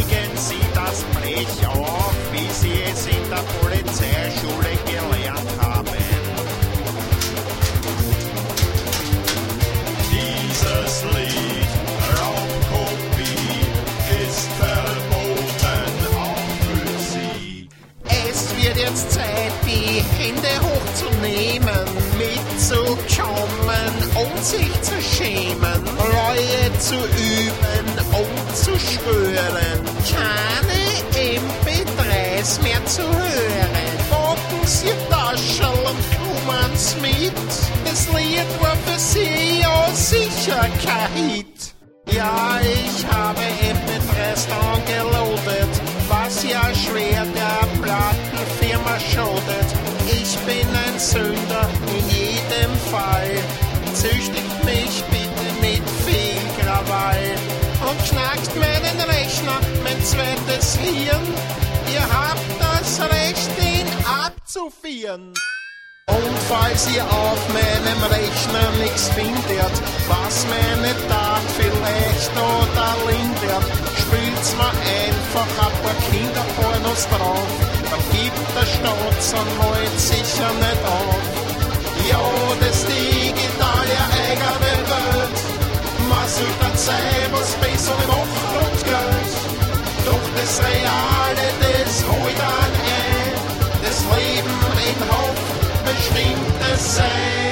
legen Sie das Blech auf, wie Sie es in der Polizeischule gelernt haben. Dieses Lied, Raubkopie, ist verboten auch für Sie. Es wird jetzt Zeit, die Hände hochzunehmen, mitzukommen und sich zu schämen, Reue zu üben und zu schwören, keine MP3s mehr zu hören. Packen Sie Taschel und kommen's mit, das Lied war für Sie ja sicher kein Hit. Ja, ich habe MP3s downgeloadet, was ja schwer der Plattenfirma schadet. Ich bin ein Sünder in jedem Fall. Züchtigt mich bitte mit viel Krawall und knackt meinen Rechner, mein zweites Hirn. Ihr habt das Recht, ihn abzuführen. Und falls ihr auf meinem Rechner nichts findet, was meine Tat vielleicht oder lindert, spielt's mir einfach ein paar Kinderpornos drauf, dann gibt der Staatsanwalt sicher nicht auf. Ja, das digitale eigene Welt, man sollte sein, was besser macht und Geld. Doch das Reale, das holt an ein, das Leben in Hoff bestimmt es sein.